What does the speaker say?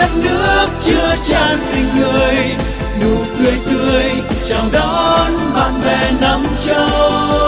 đất nước chưa chan tình người, nụ cười tươi chào đón bạn bè năm châu.